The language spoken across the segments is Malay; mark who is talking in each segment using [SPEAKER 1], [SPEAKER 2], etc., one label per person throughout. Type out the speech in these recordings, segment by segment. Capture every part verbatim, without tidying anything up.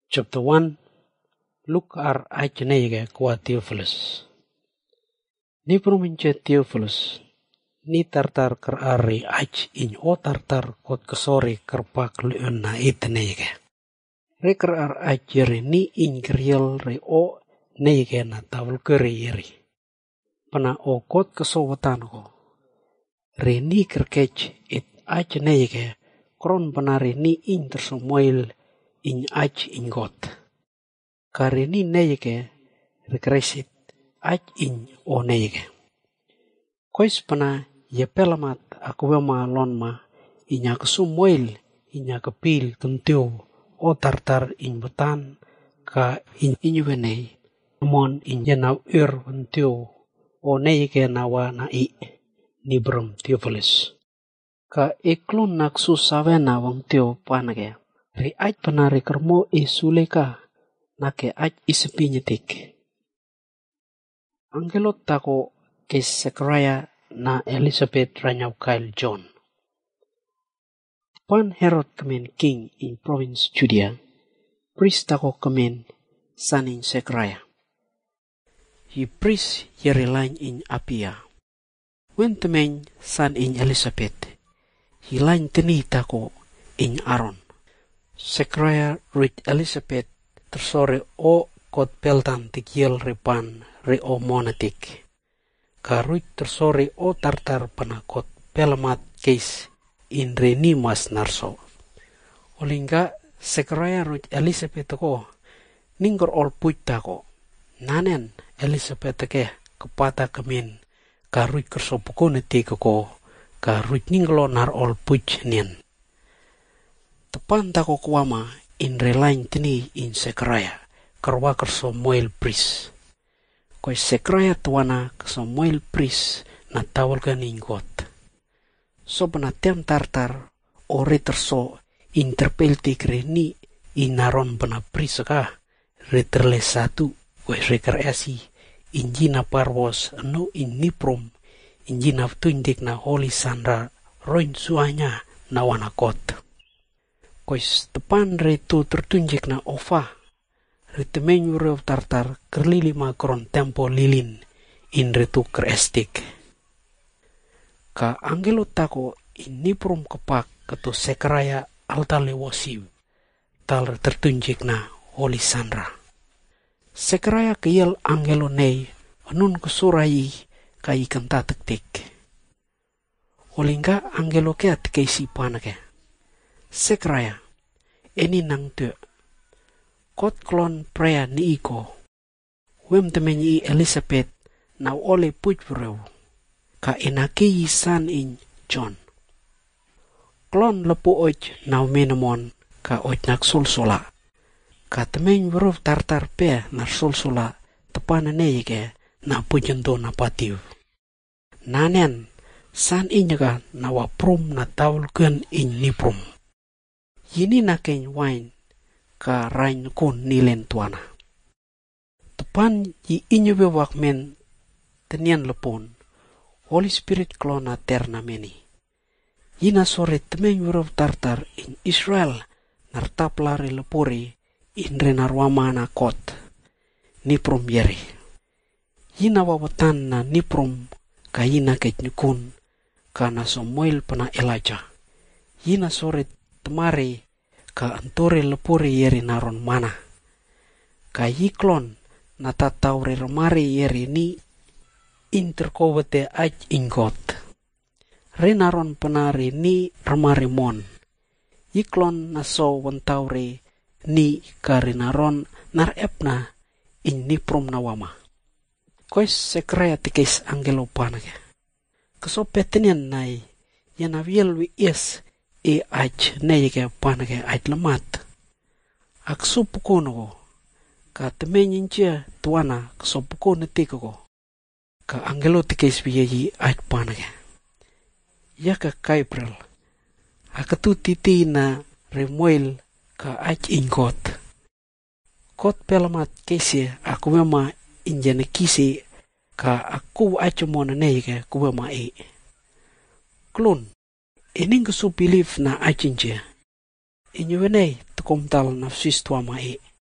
[SPEAKER 1] Chapter one. Look ar ajnege kwa Theophilus. Ni promince Theophilus. Ni tartar ker ari aj in o tartar kot kesori kerpak leun na itnege. Re ker ar aj yeri ni in griel re o nege na tawul keri yeri. Pana o kot kesowatan ko. Re ni kerkech it aj nege kron panare ni in tersomoil in aj in got. Kare ni nege rekresit aj in o nege. Kois pana ye pelamat aku wema lonma inya kesumoil inya kepil tentio o tartar in betan ka in inyuwenei mon in jenau ur tentio o nege nawa na i ni brum Theophilus. Ka iklun naksu sawena wang tio panage. Ri aj panari kermo e suleka nake aj isepinyetik. Angelot tako ke Zechariah na Elizabeth ranyau kail John. Pan Herod kemen king in province Judea. Priest tako kemen son in Zechariah. He priest yeri lain in Apia. When temen son in Elizabeth. He lain teni tako in Aaron. Zechariah rit Elizabeth tersore o kot peltan tikiel repan re o monetik. Karuit tersore o tartar panakot pelamat case in renimas narso. Olingga Zechariah rit Elizabeth ko ninggor ol puita ko. Nanen Elizabeth ke kepata kemin karuit kersopukonetik ko karuit ningglo nar ol puj nien. Tepan tako kuama in relain tini in Zechariah kerwa kersomoil pris. Koi Zechariah tuana kersomoil pris na tawal kan ingot. So penatiam tartar ore terso interpelti kreni inaron pena pris ka reterle satu wes rekreasi injina parwos no in niprom injina tundik na holy sandra roin suanya na wanakot. Kois tepan retu tertunjuk na ofa. Retemenyu reu tartar kerlilima kron tempo lilin in retu kerestik. Ka angelo tako in niprum kepak ketu Zechariah altale wosiu. Tal tertunjuk na holy sandra. Zechariah kiel angelo nei anun kesurai kai kanta tektik. Olingga angelo ke atkesi panake. Zechariah, eni nang te, kot klon prea ni iko, wem temenyi Elizabeth na ole puj ka enaki san in John. Klon lepo oj na menemon ka oj nak sulsula, ka temeny vrov tartar pe na sulsula tepan neyeke na pujento na patiu. Nanen san inyaka na waprum na taulken in niprum. Yini nakeng wine ka rain kun nilen tuana. Tepan yi inyube wakmen tenian lepon. Holy Spirit klona terna meni. Yina sore temen yurov tartar in Israel nartaplare lepori in renarwama na kot. Niprom yeri. Yina wawatan na niprom ka yina ketnyukun ka na Samuel pana Elijah. Yina sore temare ka antore lepore yeri naron mana. Ka yiklon na tataure remare yeri ni interkowete aj ingot. Re naron penare ni remare mon. Yiklon na so wentaure ni kare naron nar epna in niprom nawama. Kois Zechariah tikes angelo panake. Kesopetenian nai yanaviel wi yes e aj neyeke panake aj lemat. Ak supukono ko. Ka temenyinche tuana kesopukono tiko ko. Ka angelo tikes biyeyi aj panake. Yaka Gabriel. Akatu titi na remoil ka aj ingot. Kot pelamat kese aku mema injene kisi ka aku aj mona neyeke kuwema e. Klon. Ining kesu believe na ajinje. Inyuwenei tukom tal nafsis tuama e.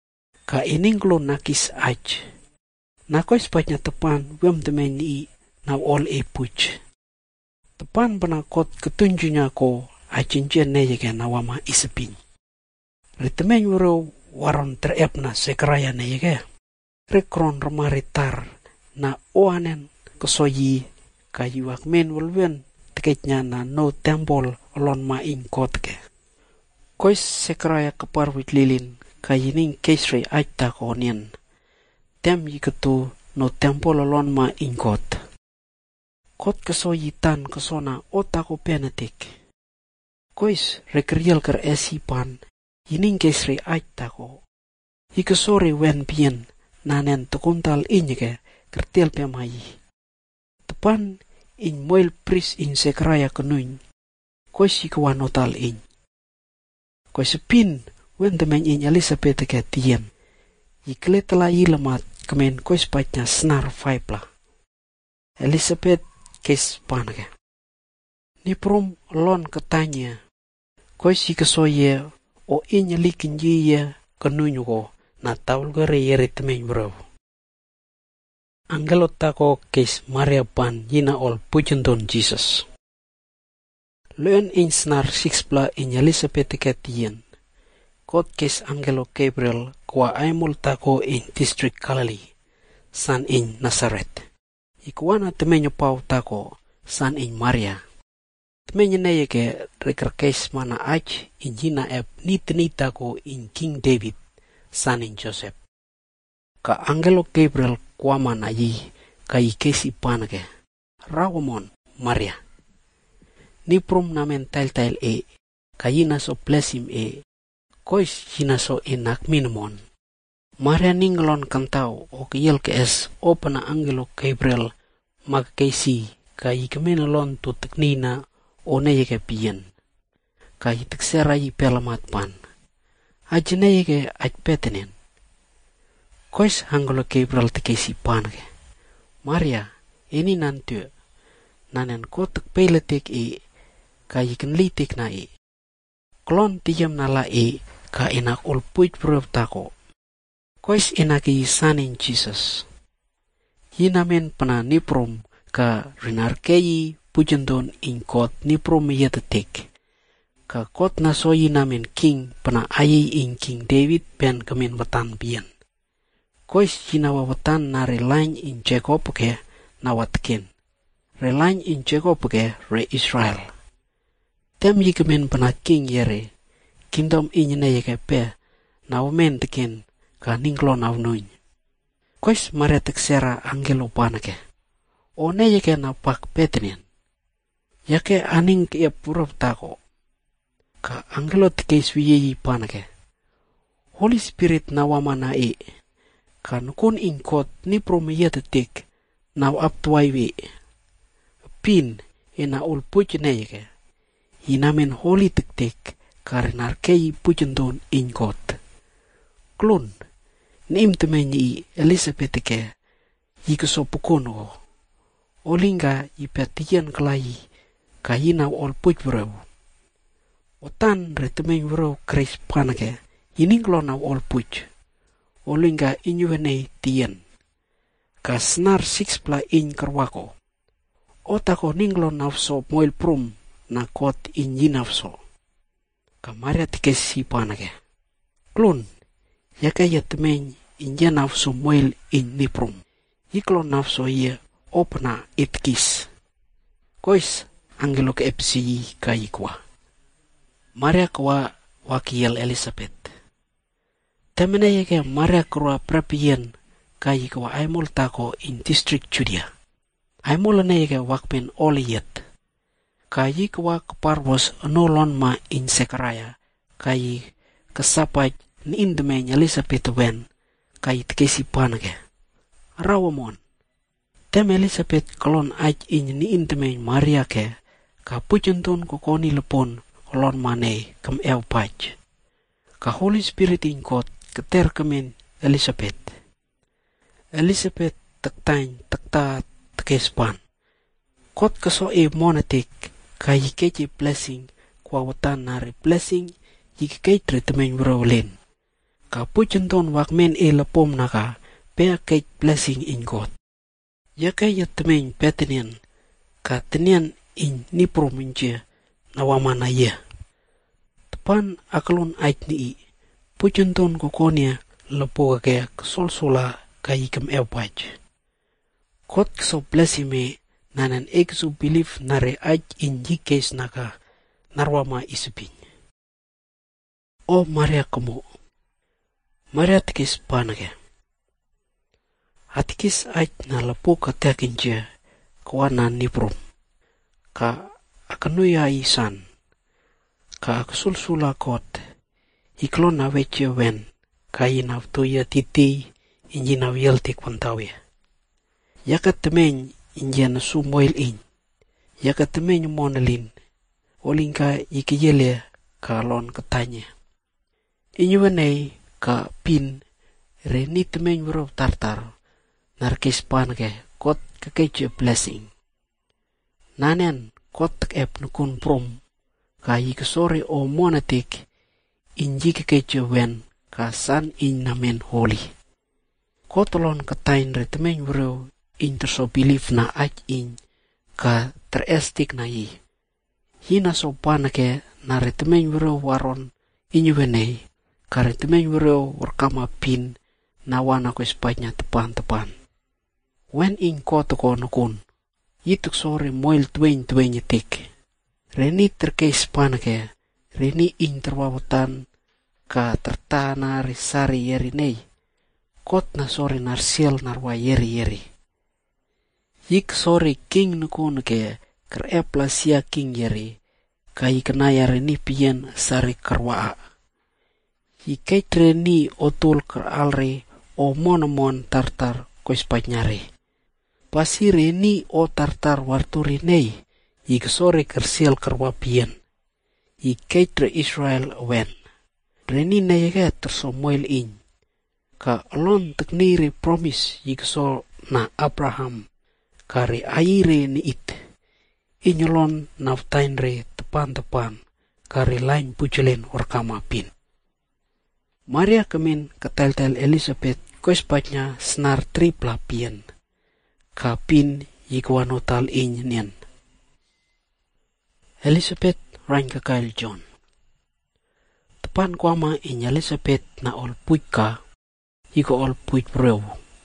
[SPEAKER 1] ka ininglo nakis aj. Nakois patnya tepan wem temen i na ol e puch. Tepan penakot ketunjunya ko acincian neye na wama isepin. Ritemen wuro waron terepna sekraya neye ke. Rekron remaritar na oanen kesoyi kayuak men wulwen teketnya na no temple olon ma ingkot ke. Kois sekraya keparwit lilin kayining kesre aita konien. Tem yiketu no temple olon ma ingkot. Kot kesoyi tan kesona otako penetik. Kois rekriel ker esipan yining kesre aita ko. Ikesore wen pien nanen tekuntal inyeke kertil pemayi. Tepan in moil pris in sekraya kenuin. Kois ikawan otal in. Kois sepin wen temen in Elizabeth ke tien. Ikle telah ilemat kemen kois patnya snar faipla. Elizabeth kes panake. Niprom lon ketanya. Kois ikesoye o inya likin jiye kenuin ko na taul gore yeri temen bro. Angelo tako kes Maria pan yina ol pujenton Jesus. Leon in snar sixpla in Elizabeth ke tien. Kot kes Angelo Gabriel kwa aimul tako in district Galilee, san in Nazareth. Ikuana temenyo pau tako, san in Maria. Temenyo neye ke reker kes mana aj in jina ep nitni tako in King David, san in Joseph. Ka Angelo Gabriel kwa mana yi ka ikesi panake. Rawamon Maria. Ni prom namen tail-tail e, ka yina so blesim e, kois yina so enak minumon. Maria ninglon kantau o kiyel ke es opena Angelo Gabriel magkesi ka ikemenelon tu teknina o neye ke pien. Ka iteksera yi pelamat pan. Ajneye ke ajpetenen. Kois Angelo Gabriel tekesi panake. Maria, ini nantu. Nanen kotek peletek e, ka iken litek na e. Klon tiyam nala e, ka enak ulpuit bro tako. Kois enak i sanin Jesus. Yinamen pena niprom ka rinarkeyi pujenton ingkot niprom yetetek. Ka kot na so yinamen king pena ayi in King David pen kemen wetan bien. Kois yinawa wetan na relain in Jacob ke na watken. Relain in Jacob ke re Israel. Tem yikemen pena king yere. Kingdom inyene yeke pe na umen teken ka ninglo na unuin. Kois Maria teksera Angelo panake. One yeke na pak petenen. Yake aning ke purap tako. Ka Angelo tekes wiyeyi panake. Holy Spirit na wamana e. Ka nukun ingkot ni promiyete tek na aptuai we. Pin ena ul puchne yeke. Hinamen holy tek-tek karenarkei pujenton ingkot. Klon, niim temenyi Elizabeth ke, yikeso pukono. Olinga ipetian kelai, kayina ol puj bro. Otan retemen bro kris panake, yininglona ol puj. Olinga inyuene tien. Kasnar sixpla in kerwako. Otako ninglo nafso moil prum na kot in yinafso. Kamaria tikesi panake. Klon, yaka yatemen inja nafso moil in niprum. Yiklo nafso ye opna itkis. Kois Angelo ke epsi kayikwa. Maria kwa wakiel Elizabeth. Temene yake Maria kwa prapien kayikwa aimol tako in district Judea. Aimol ne yake wakpen oliyet. Kayi kwa keparvos nolon ma in Sekaraya, kayi kesapaj ni indemeng Elizabeth wen, kayi tekesi panake. Rawamon, tem Elizabeth kolon aj in ni indemeng Maria ke, ka pujenton kokoni lepon kolon mane kem ew paj. Ka Holy Spirit ingkot keter kemen Elizabeth. Elizabeth tektany tekta tekes pan. Kot keso e monetik, kayi keje blessing kwa watan nari blessing yiki kay treatment bro len. ka pujenton wakmen e lapom naka bear cake blessing in God. Yaka yatmein petenian ka tenian in niprom inje na wamana ye. Tepan akalon ait ni pujenton kokonia lapo kaya solsola kay ikam ewaj. Kot so blessi me nanan eksu believe nare ait in jikes naka narwama isupin. O Maria kamo. Maria tikis panake. Atikis ait na lapo katakin je kawana niprom. Ka akanuya isan. Ka akasulsula kot. Iklon na weche wen. Ka inaw tuya titi injinaw yeltik pantawya. Yaka temeny injana sumoil in. Yaka temeny monalin. Olingka ikiyele ka lon katanya. Inyuanay ka pin reni temeny wuro tartar. Narkis panake kot kakeche blessing. Nanen kot ep nukun prom. Ka ikasore o monatik inji kakeche wen ka san in namen holy. Kotolon katain re temeny wuro interso belief na ach in ka terestik na yi. Hina so panake na re temeny wuro waron inyuenay ka re temeny wuro warkama pin na wana ko espanya tepan-tepan. Wen in koto ko nukun, yituk sore moil tuwing-tuwing yitik. Reni terkes panake, reni in terwawatan ka tertana risari yerinay, kot na sore narsiel narwa yeri-yeri. Yik sore king nukun ke kerepla siya king yeri, ka ikanaya reni piyen sari karwaa. Yikait reni otul keralre o monomon tartar ko espanyare. Pasi reni o tartar warturi nei, yik sore kersiel karwa piyen. Yikait re Israel wen. Reni neyege tersomoil in. Ka alon tekniri promise yik so na Abraham. Kari aire ni it. Inyolon naftain re tepan-tepan. Kari lain pujulen warkama pin. Maria kemin ketel-tel Elizabeth ko espanya senar tripla piyen. Ka pin yikwanotal in niyan. Elizabeth rain kakail John. Tepan kwama in Elizabeth na ol puit ka, yiko ol puit brew.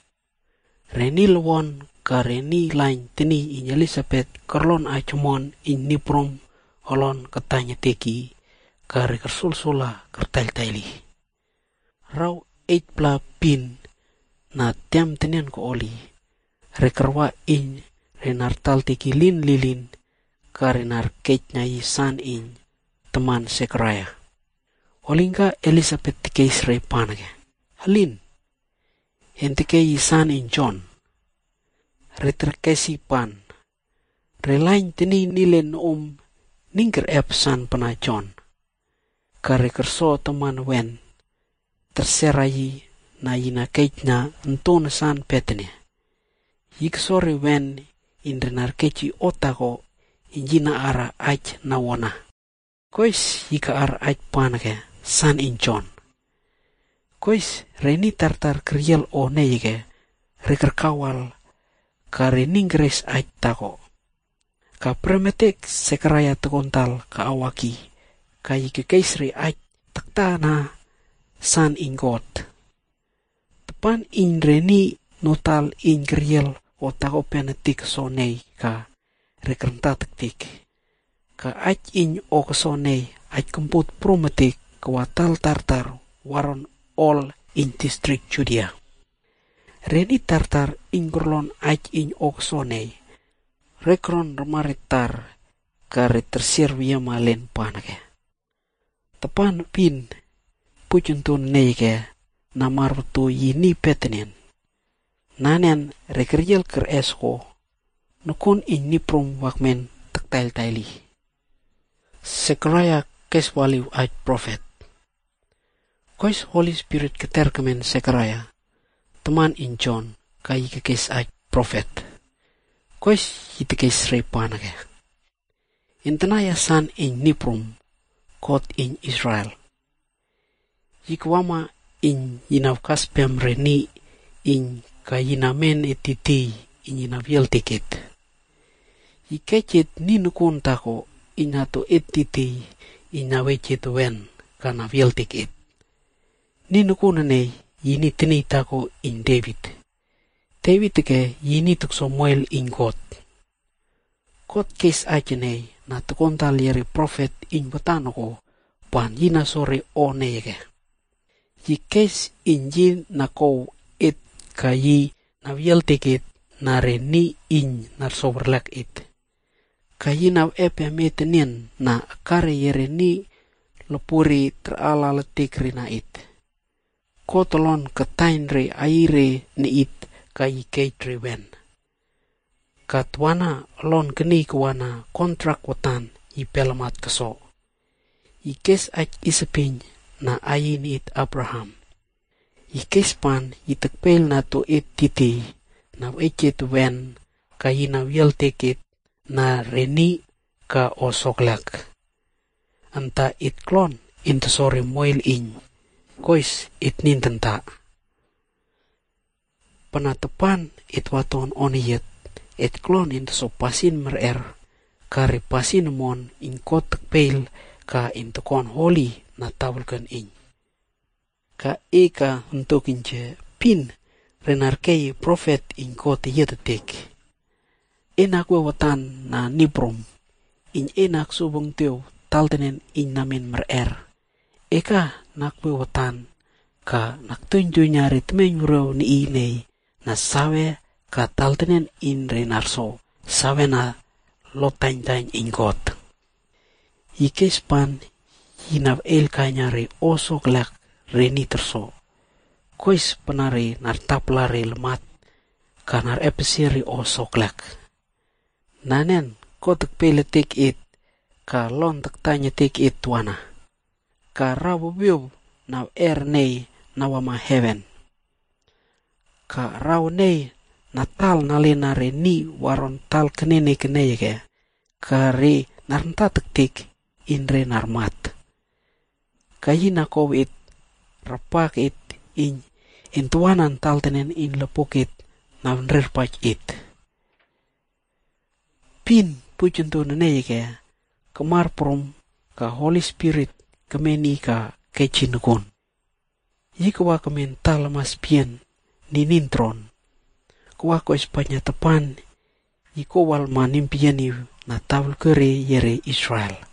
[SPEAKER 1] Reni lewon ka reni lain tini in Elizabeth kerlon acumon in niprom olon katanya teki ka rekersul-sula kertel-teli. Raw eight pla pin na tiam tenian ko oli. Rekerwa in renartal teki lin lilin ka renar ketnya isan in teman Sekaraya. Olingka Elizabeth tike isre panake. Halin. Hentike isan in John. Reterkesi pan. Relain tini nilen om ningker epsan pana John. Ka rekerso teman wen. Terserayi na ina ketnya entone san petene. Yik sore wen in renar kechi otako injina ara ach na wana. Kois yika ara ach panake san in John. Kois reni tartar kriel o neyike rekerkawal ka reningres ach tako. Ka premetek Sekaraya tekontal ka awaki ka yike keisre ach taktana san in God. Tepan in reni notal in kriel o tako penetik sonei ka rekrenta tektik. Ka ach in o kasonei ach kemput prometik kawatal tartar waron all in district Judea. Reni tartar in kerlon ach in o kasonei. Rekron remaritar ka retersir wia malen panake. Tepan pin pujuntun neike namar tu yini petenen. Nanen rekeriel ker esko, nukun in niprom wakmen tektail-taili. Sekaraya keswaliw ach prophet. Kois Holy Spirit keterkemen Sekaraya, teman in John, kai kekes ach prophet. Kois yitekes re panake. Intenaya san in niprom, kot in Israel. Yikwama in yinavkas pem reni in ka yinamen etiti in yinaviel tiket. Ikechet ninukun tako inato etiti inawechet wen ka naviel tiket. Ninukun ne yini tini tako in David. David ke yini tuk Samuel in God. God kes ajene na tukontal yeri prophet in batanoko pan yina sore o nege. Yi kes in yin na ko it ka yi na viel tiket na re ni in na soberlak it. Ka yi na epe metenien na kare yere ni lopuri terala letik rina it. Kotolon katain re aire ni it ka yi keitre wen. Katwana lon keni kwana kontrak watan i pelamat kaso. I kes aj isapin na ayin it Abraham. I kes pan i tekpel na to it titi na echet wen ka i na viel tekit na reni ka osoklak. Anta it klon into sore moil in. Kois it nintenta. Panatapan it waton oniyet. Et klon into so pasin merer, kari pasin mon in kotak peil ka into kon holy na tawalkan in. Ka eka untuk inje pin renarkei prophet in kot yetetek. Enak wewatan na nibrom, in enak subong teo taltenen in namin merer. Eka nak wewatan ka naktunju nyari temenyuro ni inei na sawe ka taltenen in renarso savena loptain in God. Ikes pan hinav el kanyare osok lak reni terso. Kois panare nar taplare lemat kanar epesiri osok lak. Nanen kotek pele tek it ka lon tak tanya tek it tuana. Ka rabu biu na er nei nawama heaven. Ka raw nei natal nale nare ni waron tal kenene kenege kare narnta tektik inre narmat. Kayina kow it rapak it in intuanan tal tenen in lepokit navnrer pach it. Pin pucunto nenege kemar prom ka Holy Spirit kemeni ka kechinukun. Yikawa kemen tal mas pien ninintron. Kuwa ko Espanya tepan, iko wal manimpiani na tawul kere yere Israel.